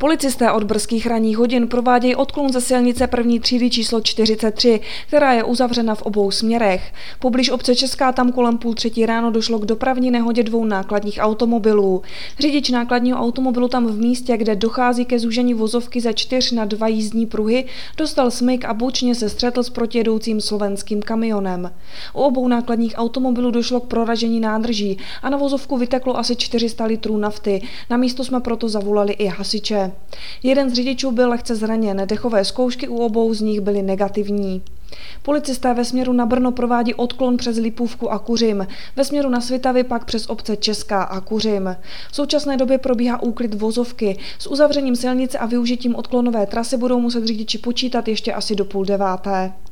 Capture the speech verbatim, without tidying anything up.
Policisté od brzkých ranních hodin provádějí odklon ze silnice první třídy číslo čtyřicet tři, která je uzavřena v obou směrech. Poblíž obce Česká tam kolem půl třetí ráno došlo k dopravní nehodě dvou nákladních automobilů. Řidič nákladního automobilu tam v místě, kde dochází ke zúžení vozovky ze čtyř na dva jízdní pruhy, dostal smyk a bočně se střetl s protijedoucím slovenským kamionem. U obou nákladních automobilů došlo k proražení nádrží a na vozovku vyteklo asi čtyři sta litrů nafty. Na místo jsme proto zavolali i hasiče. Jeden z řidičů byl lehce zraněn, dechové zkoušky u obou z nich byly negativní. Policisté ve směru na Brno provádí odklon přes Lipůvku a Kuřim, ve směru na Svitavy pak přes obce Česká a Kuřim. V současné době probíhá úklid vozovky. S uzavřením silnice a využitím odklonové trasy budou muset řidiči počítat ještě asi do půl deváté.